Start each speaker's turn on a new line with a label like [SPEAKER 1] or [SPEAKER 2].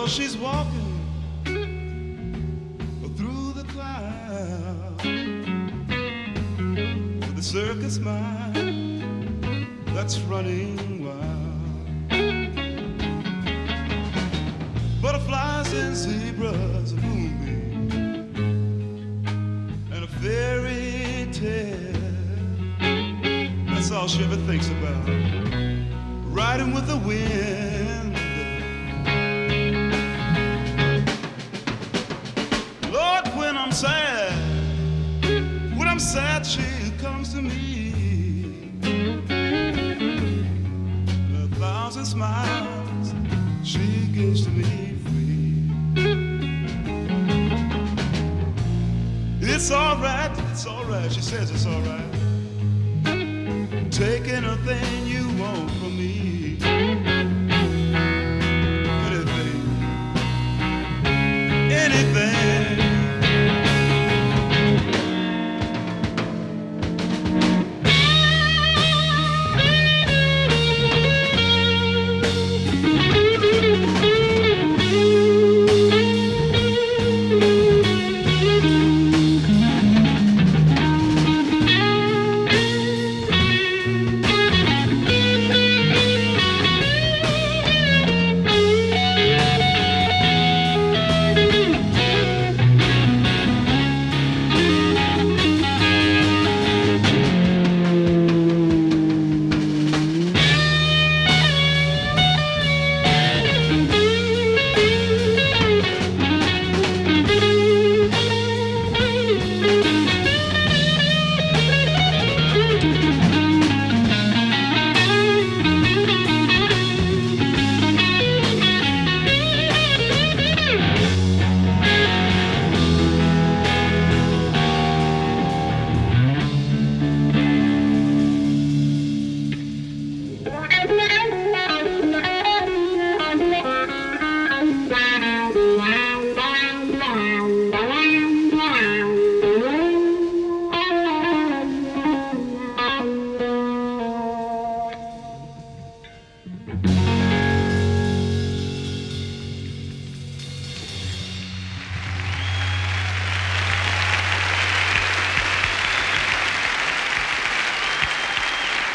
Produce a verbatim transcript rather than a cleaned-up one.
[SPEAKER 1] she's walking through the clouds with a circus smile that's running wild. Butterflies and zebras, a moonbeam, and a fairy tale. That's all she ever thinks about, riding with the wind. Lord, when I'm sad, when I'm sad, she comes to me. A thousand smiles she gives to me free. It's all right, it's all right, she says it's all right. Take anything you want from me.